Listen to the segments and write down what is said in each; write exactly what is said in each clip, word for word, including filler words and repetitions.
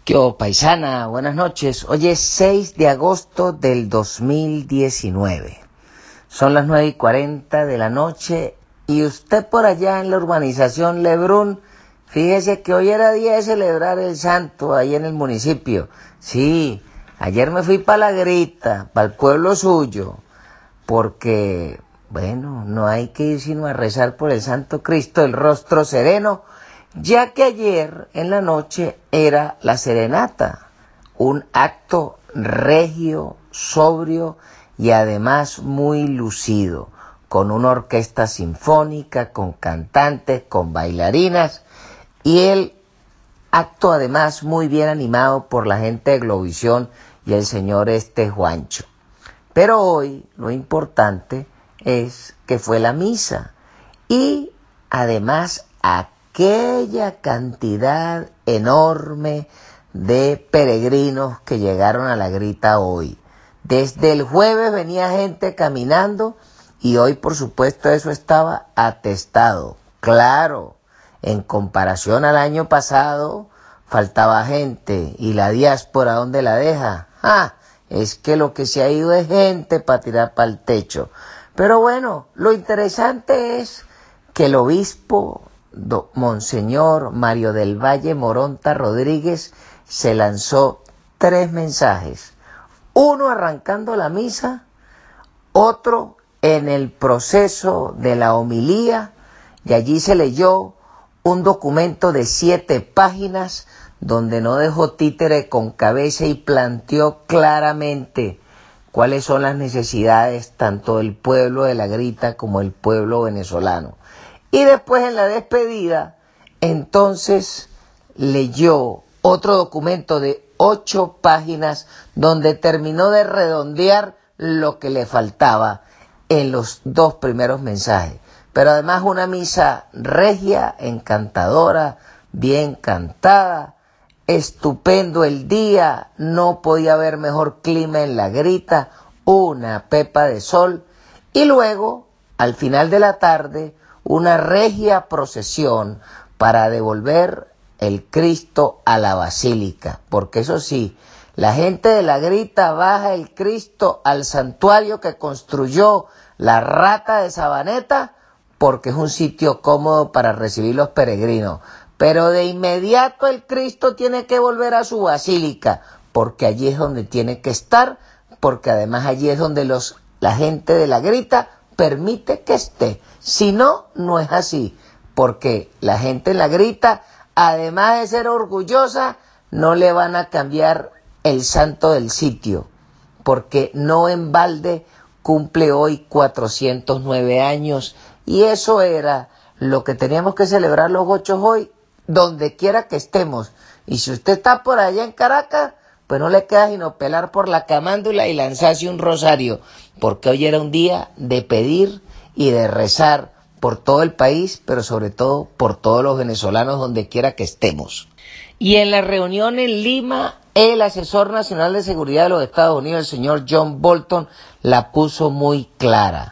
¿Qué hubo, paisana? Buenas noches. Hoy es seis de agosto del dos mil diecinueve. Son las nueve y cuarenta de la noche y usted por allá en la urbanización Lebrún, fíjese que hoy era día de celebrar el santo ahí en el municipio. Sí, ayer me fui para la Grita, para el pueblo suyo, porque, bueno, no hay que ir sino a rezar por el Santo Cristo del Rostro Sereno, ya que ayer en la noche era la serenata, un acto regio, sobrio y además muy lucido, con una orquesta sinfónica, con cantantes, con bailarinas, y el acto además muy bien animado por la gente de Globovisión y el señor este Juancho. Pero hoy lo importante es que fue la misa y además aquella cantidad enorme de peregrinos que llegaron a la Grita hoy. Desde el jueves venía gente caminando y hoy por supuesto eso estaba atestado. Claro, en comparación al año pasado faltaba gente y la diáspora ¿dónde la deja? ¡Ah! Es que lo que se ha ido es gente para tirar para el techo. Pero bueno, lo interesante es que el obispo Do, Monseñor Mario del Valle Moronta Rodríguez se lanzó tres mensajes. Uno arrancando la misa, otro en el proceso de la homilía, y allí se leyó un documento de siete páginas donde no dejó títere con cabeza y planteó claramente cuáles son las necesidades tanto del pueblo de la Grita como del pueblo venezolano. Y después en la despedida, entonces leyó otro documento de ocho páginas donde terminó de redondear lo que le faltaba en los dos primeros mensajes. Pero además una misa regia, encantadora, bien cantada, estupendo el día, no podía haber mejor clima en la Grita, una pepa de sol, y luego, al final de la tarde, una regia procesión para devolver el Cristo a la basílica, porque eso sí, la gente de la Grita baja el Cristo al santuario que construyó la Rata de Sabaneta, porque es un sitio cómodo para recibir los peregrinos, pero de inmediato el Cristo tiene que volver a su basílica, porque allí es donde tiene que estar, porque además allí es donde los, la gente de la Grita permite que esté. Si no, no es así, porque la gente en la Grita, además de ser orgullosa, no le van a cambiar el santo del sitio, porque no en balde cumple hoy cuatrocientos nueve años, y eso era lo que teníamos que celebrar los gochos hoy, donde quiera que estemos. Y si usted está por allá en Caracas, pues no le queda sino pelar por la camándula y lanzarse un rosario, porque hoy era un día de pedir y de rezar por todo el país, pero sobre todo por todos los venezolanos donde quiera que estemos. Y en la reunión en Lima, el asesor nacional de seguridad de los Estados Unidos, el señor John Bolton, la puso muy clara.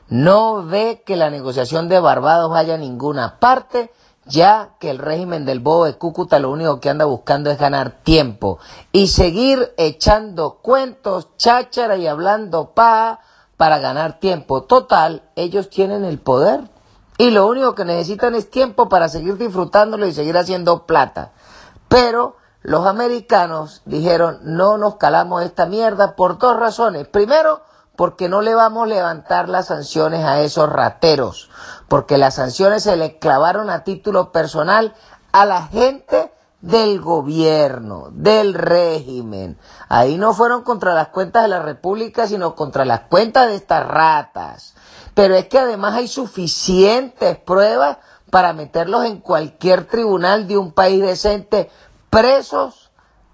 No ve que la negociación de Barbados vaya a ninguna parte, ya que el régimen del bobo de Cúcuta lo único que anda buscando es ganar tiempo y seguir echando cuentos, cháchara y hablando paja para ganar tiempo. Total, ellos tienen el poder y lo único que necesitan es tiempo para seguir disfrutándolo y seguir haciendo plata. Pero los americanos dijeron, no nos calamos esta mierda por dos razones. Primero, porque no le vamos a levantar las sanciones a esos rateros, porque las sanciones se le clavaron a título personal a la gente del gobierno, del régimen. Ahí no fueron contra las cuentas de la República, sino contra las cuentas de estas ratas. Pero es que además hay suficientes pruebas para meterlos en cualquier tribunal de un país decente, presos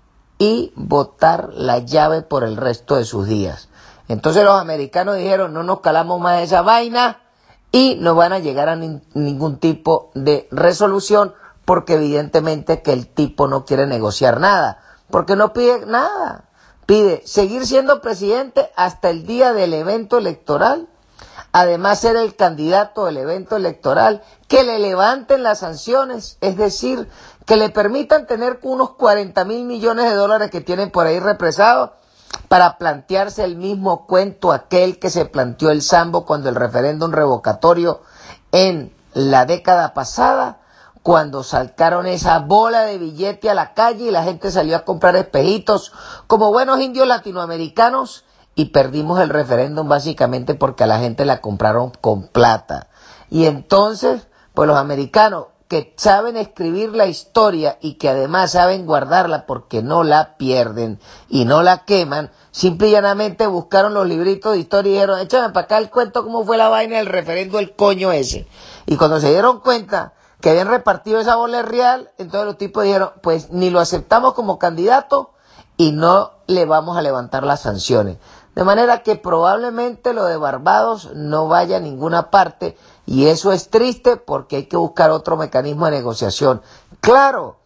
y botar la llave por el resto de sus días. Entonces los americanos dijeron, no nos calamos más de esa vaina y no van a llegar a ni, ningún tipo de resolución, porque evidentemente que el tipo no quiere negociar nada, porque no pide nada, pide seguir siendo presidente hasta el día del evento electoral, además ser el candidato del evento electoral, que le levanten las sanciones, es decir, que le permitan tener unos cuarenta mil millones de dólares que tienen por ahí represados para plantearse el mismo cuento aquel que se planteó el Sambo cuando el referéndum revocatorio en la década pasada, cuando sacaron esa bola de billete a la calle y la gente salió a comprar espejitos como buenos indios latinoamericanos y perdimos el referéndum básicamente porque a la gente la compraron con plata. Y entonces, pues los americanos que saben escribir la historia y que además saben guardarla porque no la pierden y no la queman, simple y llanamente buscaron los libritos de historia y dijeron, échame para acá el cuento cómo fue la vaina del referendo el coño ese. Y cuando se dieron cuenta que habían repartido esa bola real, entonces los tipos dijeron, pues ni lo aceptamos como candidato y no le vamos a levantar las sanciones. De manera que probablemente lo de Barbados no vaya a ninguna parte y eso es triste porque hay que buscar otro mecanismo de negociación. Claro,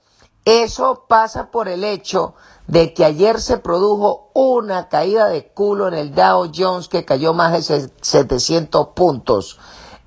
eso pasa por el hecho de que ayer se produjo una caída de culo en el Dow Jones que cayó más de setecientos puntos.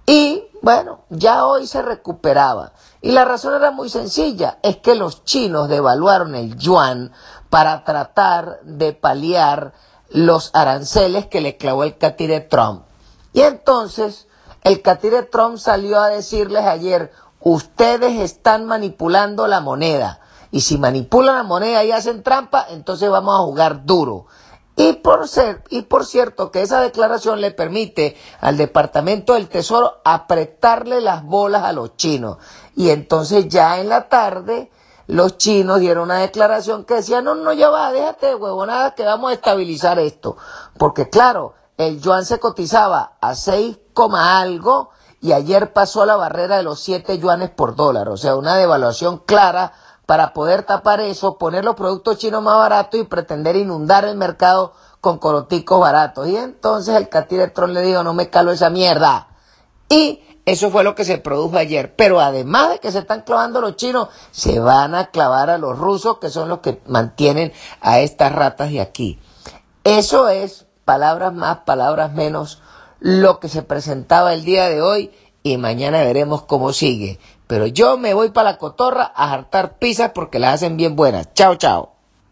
Y bueno, ya hoy se recuperaba. Y la razón era muy sencilla, es que los chinos devaluaron el yuan para tratar de paliar los aranceles que le clavó el catire Trump. Y entonces el catire Trump salió a decirles ayer, ustedes están manipulando la moneda. Y si manipulan la moneda y hacen trampa, entonces vamos a jugar duro. Y por ser, y por cierto que esa declaración le permite al Departamento del Tesoro apretarle las bolas a los chinos. Y entonces ya en la tarde los chinos dieron una declaración que decía, no, no, ya va, déjate de huevonada que vamos a estabilizar esto. Porque claro, el yuan se cotizaba a seis, algo y ayer pasó la barrera de los siete yuanes por dólar. O sea, una devaluación clara para poder tapar eso, poner los productos chinos más baratos y pretender inundar el mercado con coroticos baratos. Y entonces el catire Trump le dijo, no me calo esa mierda. Y eso fue lo que se produjo ayer. Pero además de que se están clavando los chinos, se van a clavar a los rusos, que son los que mantienen a estas ratas de aquí. Eso es, palabras más, palabras menos, lo que se presentaba el día de hoy y mañana veremos cómo sigue. Pero yo me voy para la cotorra a hartar pizzas porque las hacen bien buenas. Chao, chao.